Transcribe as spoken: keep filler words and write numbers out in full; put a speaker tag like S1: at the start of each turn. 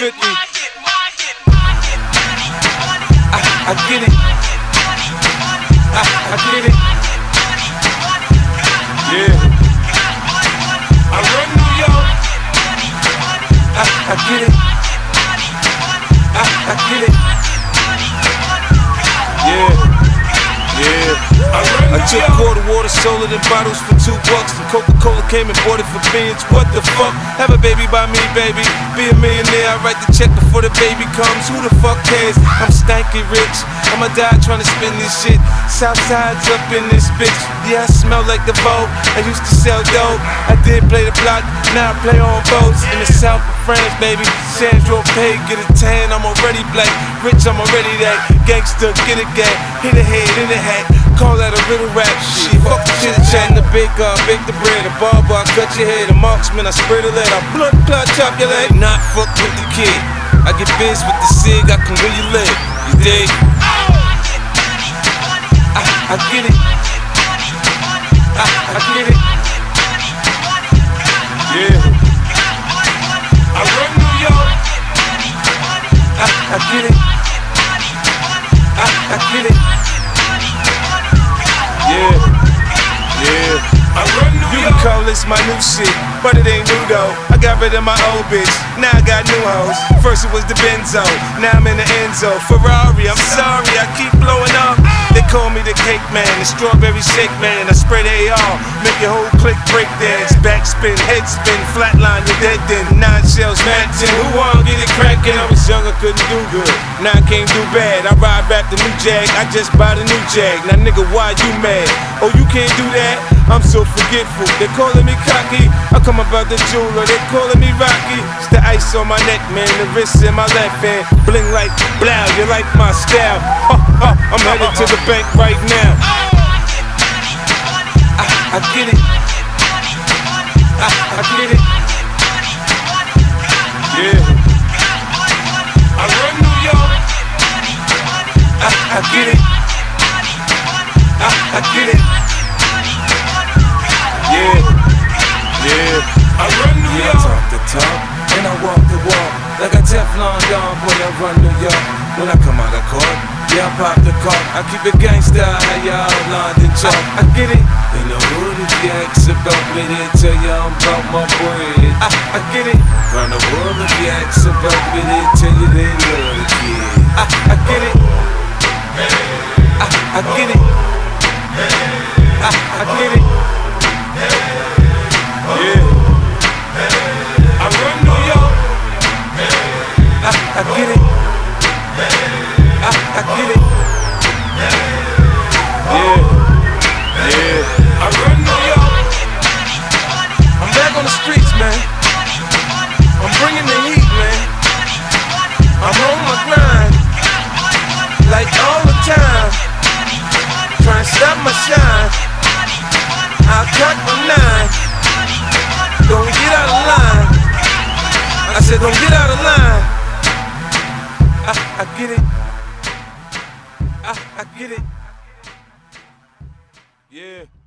S1: fifty. I, I get it. I, I get it. Yeah. I run New York. I, I get it. I, I get it. Yeah. Yeah, I, I took quarter water, sold it in bottles for two bucks. And Coca-Cola came and bought it for beans. What the fuck? Have a baby by me, baby. Be a millionaire, I write the check before the baby comes. Who the fuck cares? I'm stanky rich. I'ma die trying to spend this shit. Southside's up in this bitch. Yeah, I smell like the Vogue. I used to sell dope. I did play the block, now I play on boats. In the south of France, baby. Sandro Pay, get a tan, I'm already black. Rich, I'm already that. Gangster, get a gang. Hit a head, in a hat. Call that a little rap shit. Fuck the chit chat and the big uh, bake the bread. A barber, I cut your head. A marksman, I spray the lead. I blood clot, chop your leg. Not fuck with the kid. I get biz with the cig, I can really live. You dig? I, I get it. I, I get it. Yeah. I run New York. I, I get it. I, I get it. Yeah, yeah. I run New York. You can call this my new shit, but it ain't new though. I got rid of my old bitch, now I got new hoes. First it was the Benzo, now I'm in the Enzo. Ferrari, I'm sorry, I keep blowing up. They call me the cake man, the strawberry shake man. I spray the A R, make your whole clique break dance. Backspin, head spin, flatline, you're dead then. Nine shells, matching. Who wanna get it crackin'? I was young, I couldn't do good. Now I can't do bad. I ride back the new Jag, I just bought a new Jag. Now nigga, why you mad? Oh, you can't do that? I'm so forgetful. They calling me cocky. I come about the jeweler. They calling me Rocky. It's the ice on my neck, man. The wrist in my left hand. Bling like blow. You like my style? Ha, ha. I'm headed to the bank right now. I, I get it. I, I get it. Yeah. I run New York. I, I get it. I, I get it. Yeah, yeah. I run New York. Yeah, I talk the talk and I walk the walk. Like a Teflon Don, boy, I run New York. When I come out of court, yeah, I pop the cork. I keep it gangsta, how y'all London chalk. I, I get it. In the hood, if you ask about me, they tell you I'm about my bread. I, I get it. Round the world, if you ask about me, they tell you they love the kid. I, I get it. I, I get it. I, I get it. Yeah. I run New York. I, I get it. I, I get it. Yeah. Yeah. I run New York. I'm back on the streets, man. I'm bringing the heat, man. I'm on my grind. Like all the time. Trying to stop my shine. I'll cut my nine. Don't get out of line. I said don't get out of line. I, I get it. I, I get it. Yeah.